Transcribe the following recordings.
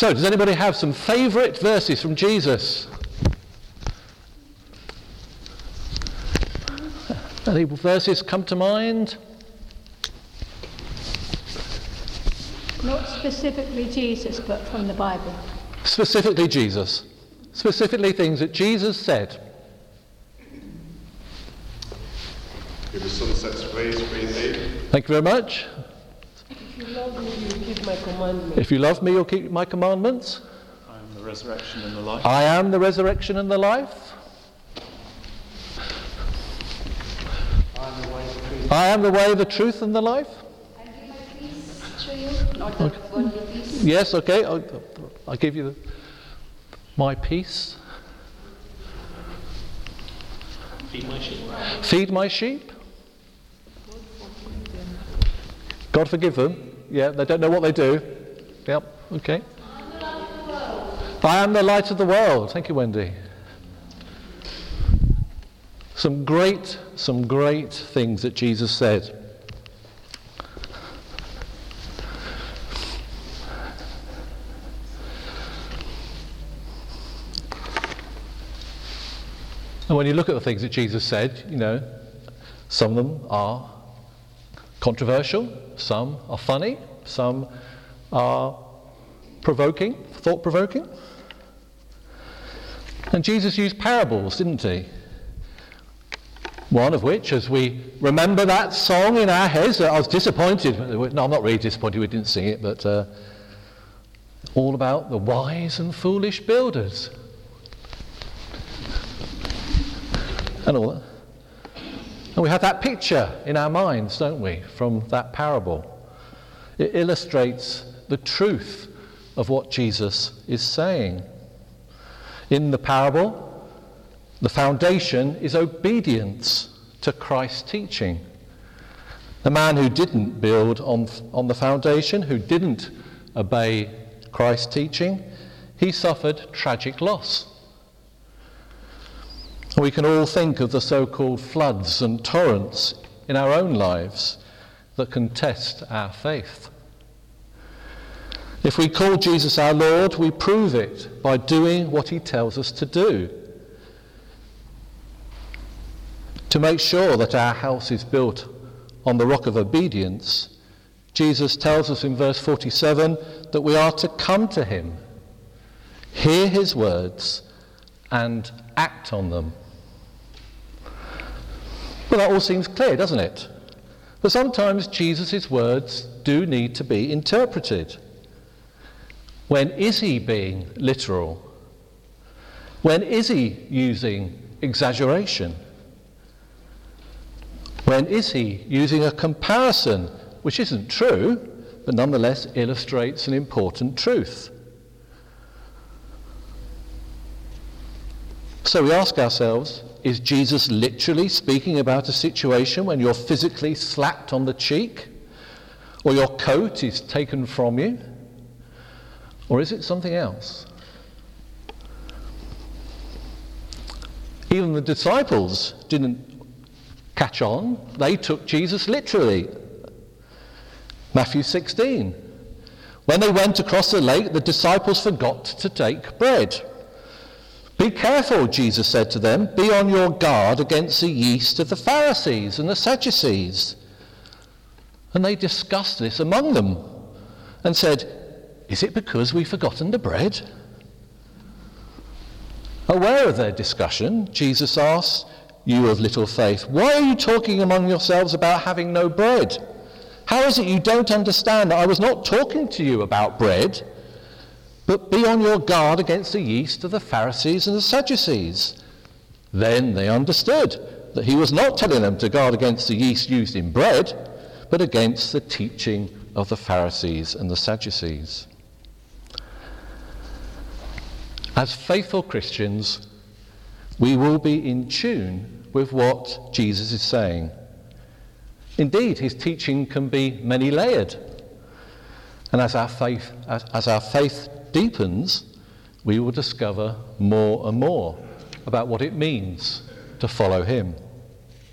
So, does anybody have some favourite verses from Jesus? Any verses come to mind? Not specifically Jesus, but from the Bible. Specifically Jesus. Specifically things that Jesus said. If the sun sets free, free indeed. Thank you very much. If you love me, you'll keep my commandments. If you love me, you'll keep my commandments. I am the resurrection and the life. I am the resurrection and the life. I am the way, the truth, and the life. I give my peace to you, not the worldly peace. Yes, okay. I'll give you my peace. Feed my sheep. Feed my sheep. God forgive them. Yeah, they don't know what they do. Yep, okay. I am the light of the world. Thank you, Wendy. Some great things that Jesus said. And when you look at the things that Jesus said, you know, some of them are controversial, some are funny, some are provoking, thought-provoking. And Jesus used parables, didn't he? One of which, as we remember that song in our heads, I was disappointed. No, I'm not really disappointed we didn't sing it, but all about the wise and foolish builders. And all that. And we have that picture in our minds, don't we, from that parable. It illustrates the truth of what Jesus is saying. In the parable, the foundation is obedience to Christ's teaching. The man who didn't build on the foundation, who didn't obey Christ's teaching, he suffered tragic loss. We can all think of the so-called floods and torrents in our own lives that can test our faith. If we call Jesus our Lord, we prove it by doing what he tells us to do. To make sure that our house is built on the rock of obedience, Jesus tells us in verse 47 that we are to come to him, hear his words, and act on them. Well, that all seems clear, doesn't it? But sometimes Jesus' words do need to be interpreted. When is he being literal? When is he using exaggeration? When is he using a comparison which isn't true, but nonetheless illustrates an important truth? So we ask ourselves, is Jesus literally speaking about a situation when you're physically slapped on the cheek, or your coat is taken from you? Or is it something else? Even the disciples didn't catch on. They took Jesus literally. Matthew 16. When they went across the lake, the disciples forgot to take bread. Be careful, Jesus said to them, be on your guard against the yeast of the Pharisees and the Sadducees. And they discussed this among them and said, is it because we've forgotten the bread? Aware of their discussion, Jesus asked, you of little faith, why are you talking among yourselves about having no bread? How is it you don't understand that I was not talking to you about bread? But be on your guard against the yeast of the Pharisees and the Sadducees. Then they understood that he was not telling them to guard against the yeast used in bread, but against the teaching of the Pharisees and the Sadducees. As faithful Christians, we will be in tune with what Jesus is saying. Indeed, his teaching can be many-layered. And as our faith deepens, we will discover more and more about what it means to follow him.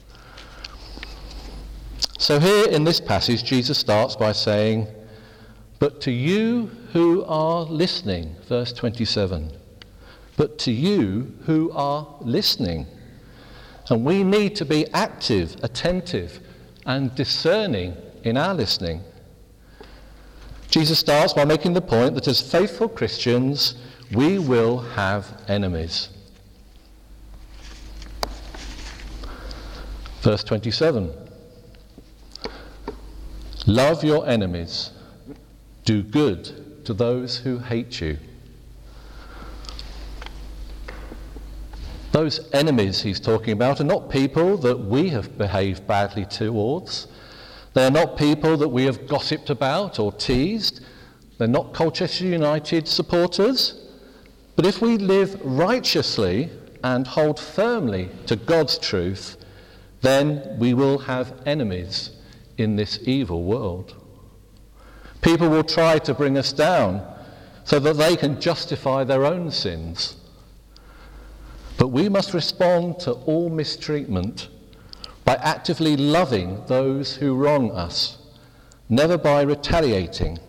So here in this passage, Jesus starts by saying, But to you who are listening, verse 27, but to you who are listening. And we need to be active, attentive, and discerning in our listening. Jesus starts by making the point that as faithful Christians, we will have enemies. Verse 27. Love your enemies. Do good to those who hate you. Those enemies he's talking about are not people that we have behaved badly towards. They are not people that we have gossiped about or teased. They're not Colchester United supporters. But if we live righteously and hold firmly to God's truth, then we will have enemies in this evil world. People will try to bring us down so that they can justify their own sins. But we must respond to all mistreatment by actively loving those who wrong us, never by retaliating.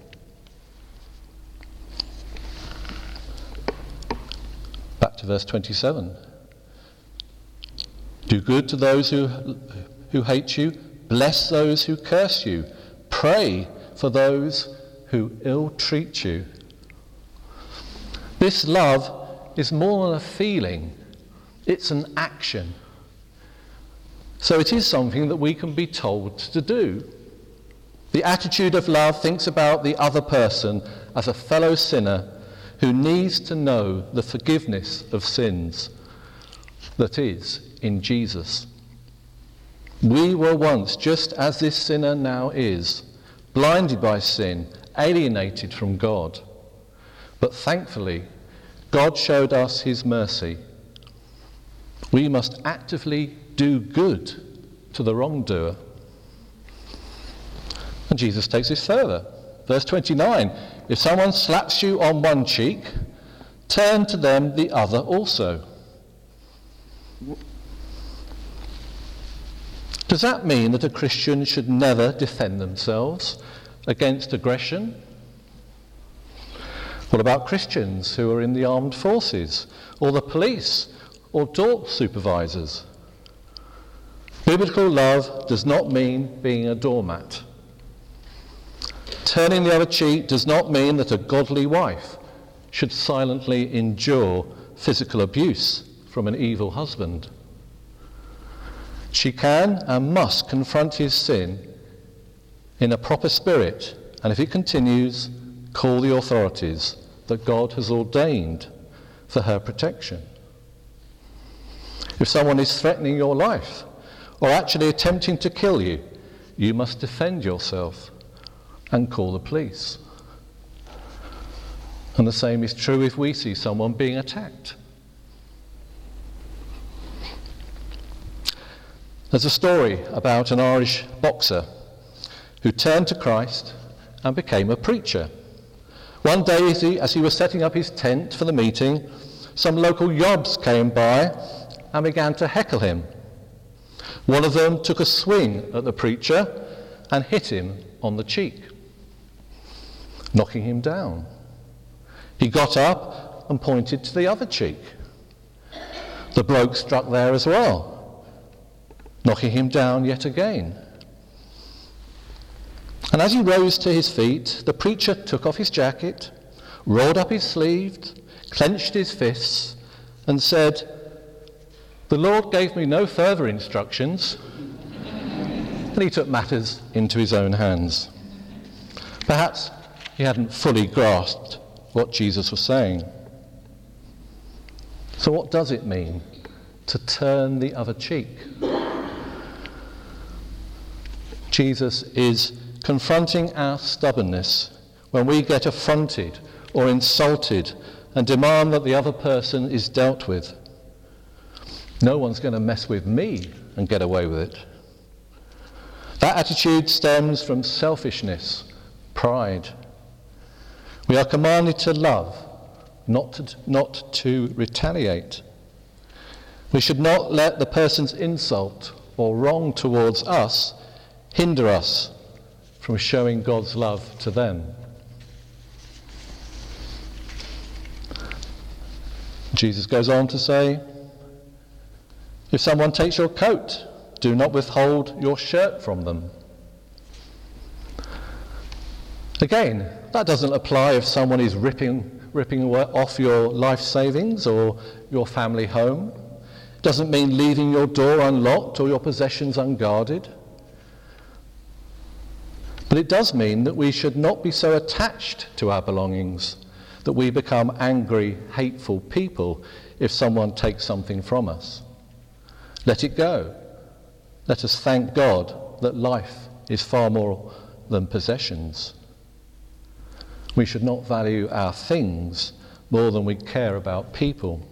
Back to verse 27. Do good to those who hate you. Bless those who curse you. Pray for those who ill-treat you. This love is more than a feeling. It's an action. So it is something that we can be told to do. The attitude of love thinks about the other person as a fellow sinner who needs to know the forgiveness of sins that is in Jesus. We were once just as this sinner now is, blinded by sin, alienated from God. But thankfully, God showed us his mercy. We must actively do good to the wrongdoer. And Jesus takes this further. Verse 29, if someone slaps you on one cheek, turn to them the other also. Does that mean that a Christian should never defend themselves against aggression? What about Christians who are in the armed forces, or the police, or door supervisors? Biblical love does not mean being a doormat. Turning the other cheek does not mean that a godly wife should silently endure physical abuse from an evil husband. She can and must confront his sin in a proper spirit, and if it continues, call the authorities that God has ordained for her protection. If someone is threatening your life or actually attempting to kill you, you must defend yourself and call the police. And the same is true if we see someone being attacked. There's a story about an Irish boxer who turned to Christ and became a preacher. One day as he was setting up his tent for the meeting, some local yobs came by and began to heckle him. One of them took a swing at the preacher and hit him on the cheek, knocking him down. He got up and pointed to the other cheek. The bloke struck there as well, knocking him down yet again. And as he rose to his feet, the preacher took off his jacket, rolled up his sleeves, clenched his fists, and said, "The Lord gave me no further instructions." And he took matters into his own hands. Perhaps he hadn't fully grasped what Jesus was saying. So what does it mean to turn the other cheek? Jesus is confronting our stubbornness when we get affronted or insulted and demand that the other person is dealt with. No one's going to mess with me and get away with it. That attitude stems from selfishness, pride. We are commanded to love, not to retaliate. We should not let the person's insult or wrong towards us hinder us from showing God's love to them. Jesus goes on to say, if someone takes your coat, do not withhold your shirt from them. Again, that doesn't apply if someone is ripping off your life savings or your family home. It doesn't mean leaving your door unlocked or your possessions unguarded. But it does mean that we should not be so attached to our belongings that we become angry, hateful people if someone takes something from us. Let it go. Let us thank God that life is far more than possessions. We should not value our things more than we care about people.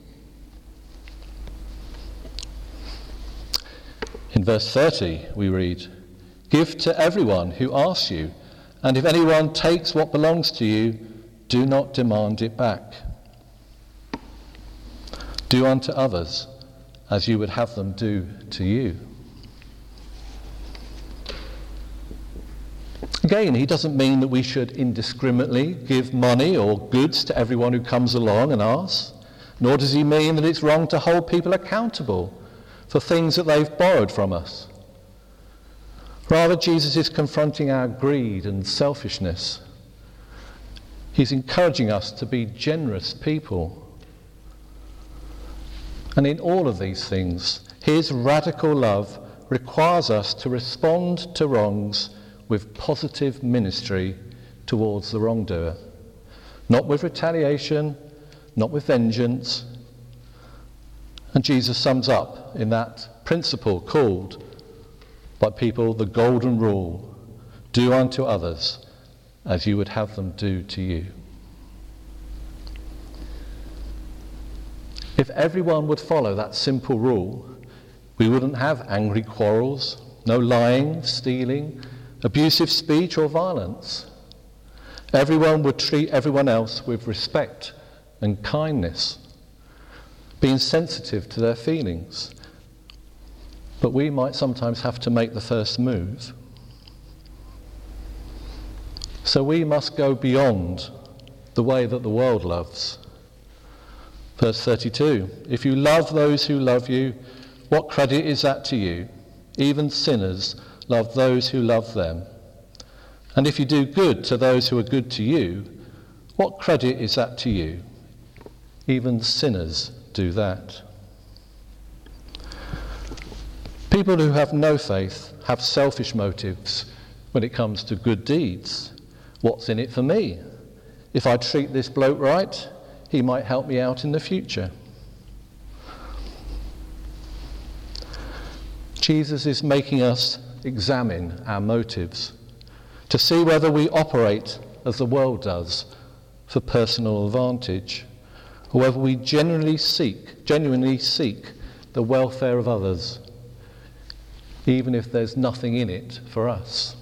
In verse 30 we read, give to everyone who asks you, and if anyone takes what belongs to you, do not demand it back. Do unto others as you would have them do to you. Again, he doesn't mean that we should indiscriminately give money or goods to everyone who comes along and asks, nor does he mean that it's wrong to hold people accountable for things that they've borrowed from us. Rather, Jesus is confronting our greed and selfishness. He's encouraging us to be generous people. And in all of these things, his radical love requires us to respond to wrongs with positive ministry towards the wrongdoer. Not with retaliation, not with vengeance. And Jesus sums up in that principle called by people the golden rule: do unto others as you would have them do to you. If everyone would follow that simple rule, we wouldn't have angry quarrels, no lying, stealing, abusive speech or violence. Everyone would treat everyone else with respect and kindness, being sensitive to their feelings. But we might sometimes have to make the first move. So we must go beyond the way that the world loves. Verse 32, if you love those who love you, what credit is that to you? Even sinners love those who love them. And if you do good to those who are good to you, what credit is that to you? Even sinners do that. People who have no faith have selfish motives when it comes to good deeds. What's in it for me? If I treat this bloke right, he might help me out in the future. Jesus is making us examine our motives to see whether we operate as the world does for personal advantage, or whether we genuinely seek the welfare of others, even if there's nothing in it for us.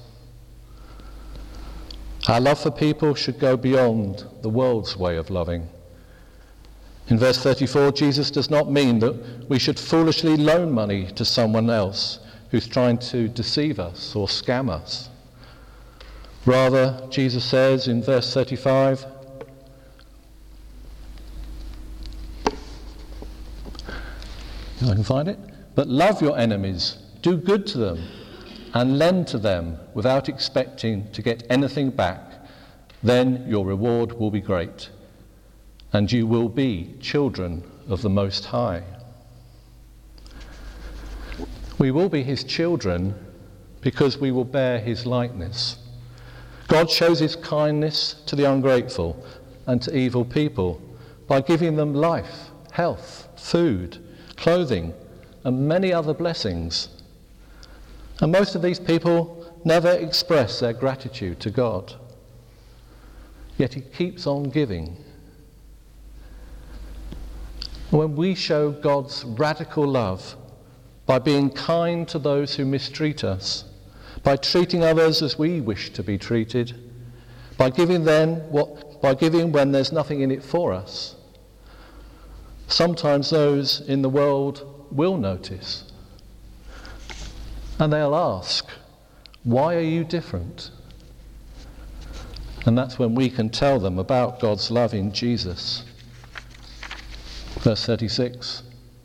Our love for people should go beyond the world's way of loving. In verse 34, Jesus does not mean that we should foolishly loan money to someone else who's trying to deceive us or scam us. Rather, Jesus says in verse 35, if I can find it, but love your enemies, do good to them, and lend to them without expecting to get anything back. Then your reward will be great, and you will be children of the Most High. We will be his children because we will bear his likeness. God shows his kindness to the ungrateful and to evil people by giving them life, health, food, clothing, and many other blessings. And most of these people never express their gratitude to God. Yet he keeps on giving. When we show God's radical love by being kind to those who mistreat us, by treating others as we wish to be treated, by giving when there's nothing in it for us, sometimes those in the world will notice. And they'll ask, why are you different? And that's when we can tell them about God's love in Jesus. Verse 36.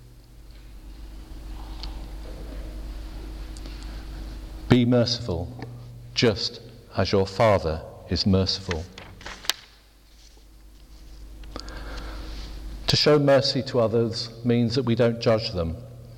Be merciful, just as your Father is merciful. To show mercy to others means that we don't judge them.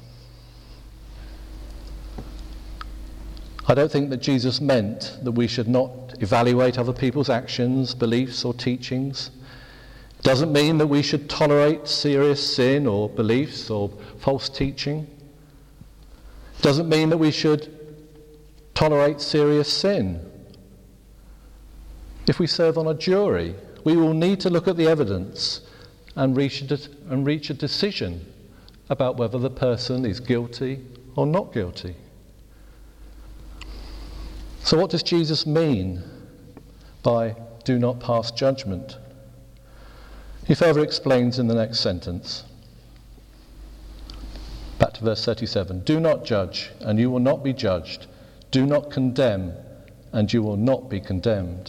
I don't think that Jesus meant that we should not evaluate other people's actions, beliefs or teachings. It doesn't mean that we should tolerate serious sin or beliefs or false teaching. It doesn't mean that we should tolerate serious sin. If we serve on a jury, we will need to look at the evidence and reach a decision about whether the person is guilty or not guilty. So what does Jesus mean by do not pass judgment? He further explains in the next sentence. Back to verse 37. Do not judge, and you will not be judged. Do not condemn, and you will not be condemned.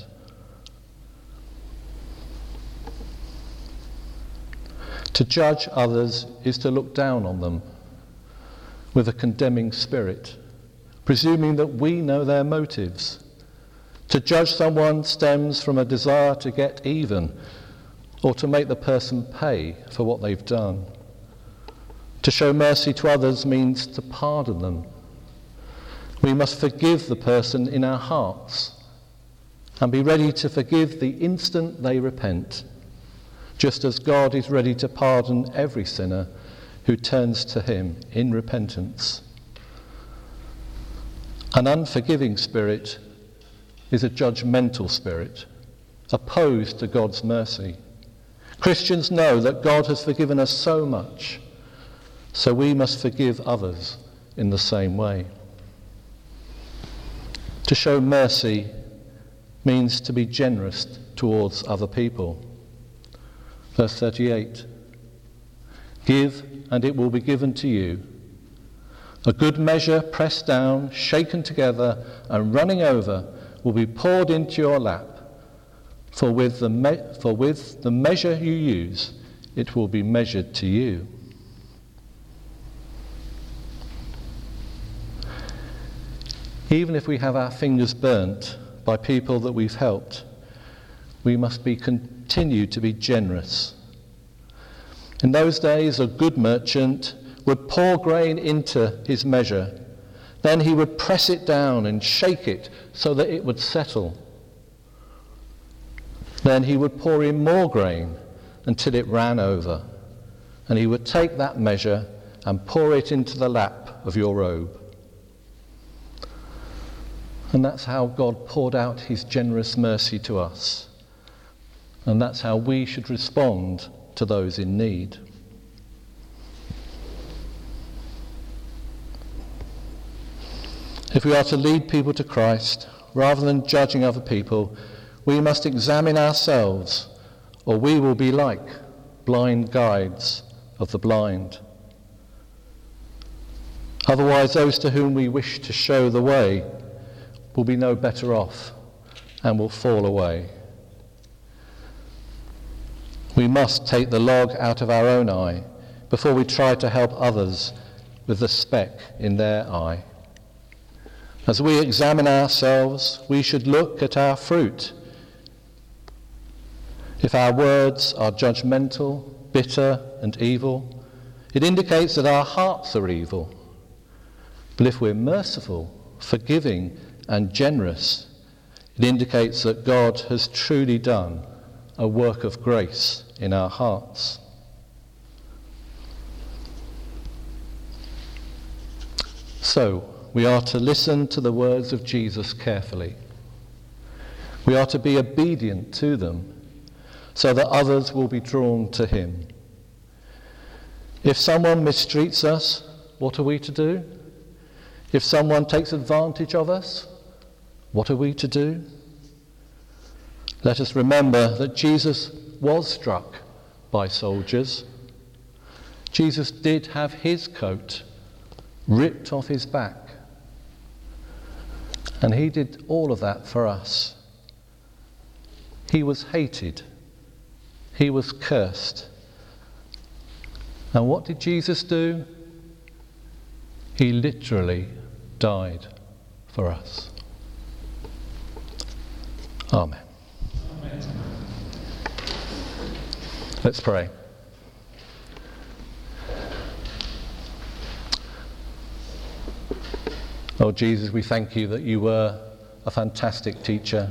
To judge others is to look down on them with a condemning spirit, presuming that we know their motives. To judge someone stems from a desire to get even or to make the person pay for what they've done. To show mercy to others means to pardon them. We must forgive the person in our hearts and be ready to forgive the instant they repent, just as God is ready to pardon every sinner who turns to him in repentance. An unforgiving spirit is a judgmental spirit, opposed to God's mercy. Christians know that God has forgiven us so much, so we must forgive others in the same way. To show mercy means to be generous towards other people. Verse 38. Give, and it will be given to you. A good measure, pressed down, shaken together, and running over, will be poured into your lap. For with the measure you use, it will be measured to you. Even if we have our fingers burnt by people that we've helped, we must continue to be generous. In those days, a good merchant would pour grain into his measure. Then he would press it down and shake it so that it would settle. Then he would pour in more grain until it ran over. And he would take that measure and pour it into the lap of your robe. And that's how God poured out his generous mercy to us. And that's how we should respond to those in need. If we are to lead people to Christ, rather than judging other people, we must examine ourselves, or we will be like blind guides of the blind. Otherwise, those to whom we wish to show the way will be no better off and will fall away. We must take the log out of our own eye before we try to help others with the speck in their eye. As we examine ourselves, we should look at our fruit. If our words are judgmental, bitter, and evil, it indicates that our hearts are evil. But if we're merciful, forgiving, and generous, it indicates that God has truly done a work of grace in our hearts. So, we are to listen to the words of Jesus carefully. We are to be obedient to them so that others will be drawn to him. If someone mistreats us, what are we to do? If someone takes advantage of us, what are we to do? Let us remember that Jesus was struck by soldiers. Jesus did have his coat ripped off his back. And he did all of that for us. He was hated. He was cursed. And what did Jesus do? He literally died for us. Amen. Let's pray. Oh Jesus, we thank you that you were a fantastic teacher.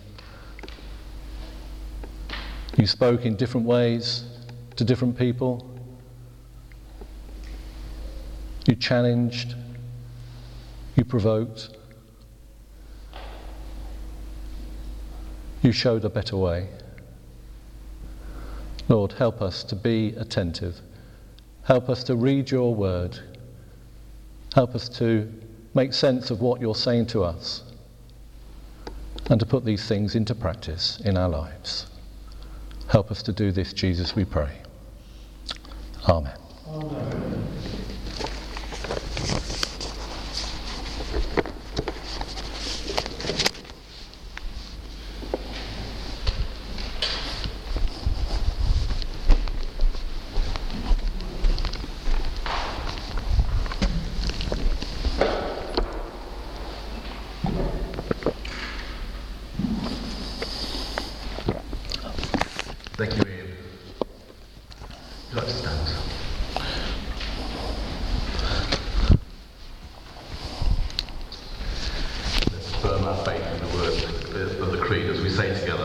You spoke in different ways to different people. You challenged. You provoked. You showed a better way. Lord, help us to be attentive. Help us to read your word. Help us to make sense of what you're saying to us and to put these things into practice in our lives. Help us to do this, Jesus, we pray. Amen. Amen. Thank you, Ian. Would you like to stand?